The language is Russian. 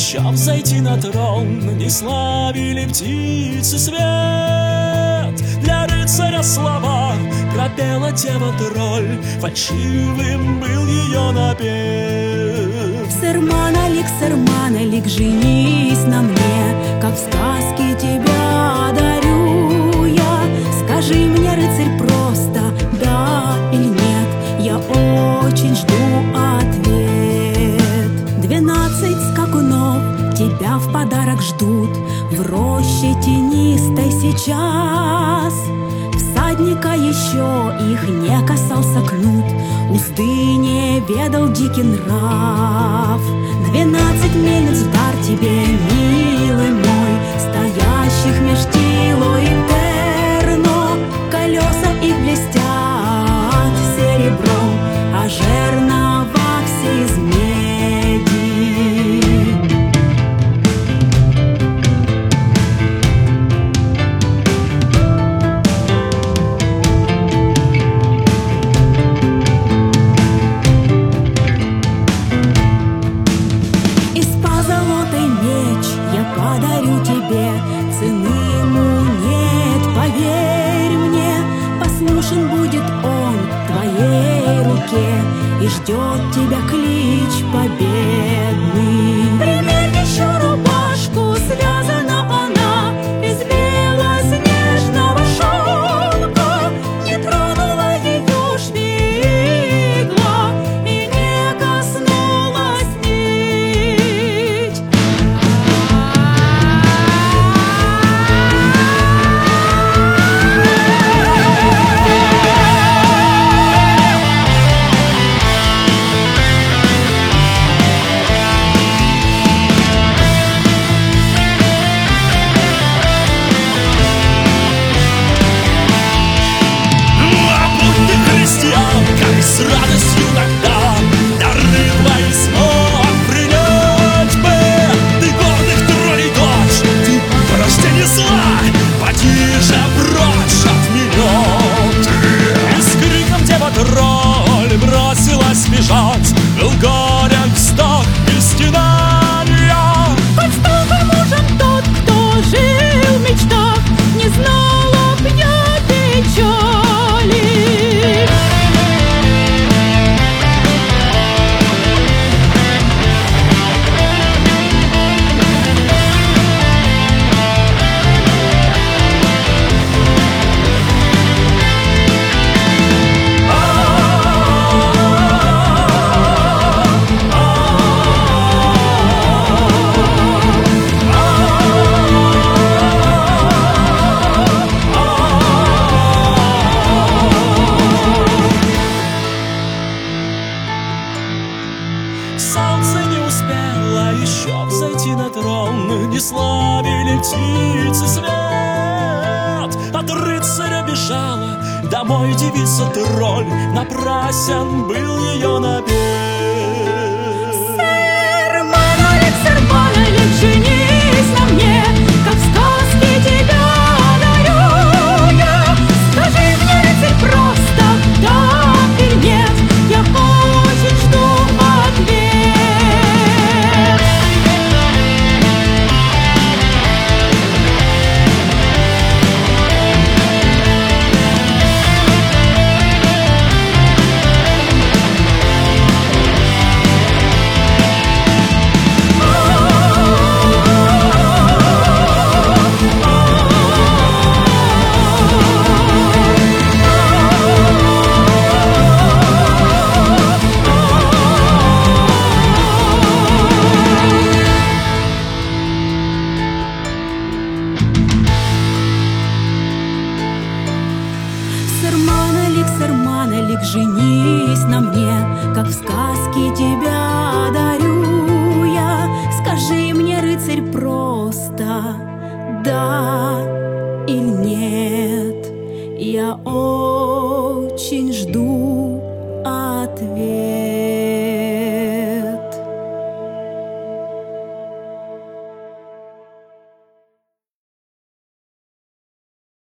еще взойти на трон, не славили птицы свет. Для рыцаря слова пропела дева-тролль, фальшивым был ее напев. Сэр Манолик, женись на мне, как в сказке тебя одарю я. Скажи мне, рыцарь, просто да или нет, я очень жду ответ. 12 скакунов тебя в подарок ждут в роще тенистой сейчас. Всадника еще их не касался кнут, узды не ведал дикий нрав. 12 мельниц в дар тебе, милый мой, стоящих меж Тило и Терно. Колеса их блестят серебром, а жернова все из меди. Подарю тебе, цены ему нет, поверь мне. Послушен будет он твоей руке, и ждет тебя клич победный. Примерь еще рубашку, связана она из белоснежного шелка. Не тронула ее швейгла и не коснулась нить. С радостью тогда дары твои смог принять бы. Ты гордых троллей дочь, ты порождение зла, поди же прочь от меня. И с криком дева-тролль бросилась бежать, был горен вздох и стенания. Хоть стал бы мужем тот, кто жил в мечтах, не знал об я печали. Солнце не успело еще взойти на трон, не славили птицы свет. От рыцаря бежала домой девица-тролль, напрасен был ее набег. Сэр Манолик, женись на мне, как в сказке тебя одарю я. Скажи мне, рыцарь, просто да или нет, я очень жду ответ. Сэр Манолик, женись на мне, как в сказке тебя одарю я. Скажи мне, рыцарь, просто да или нет, я очень жду ответ.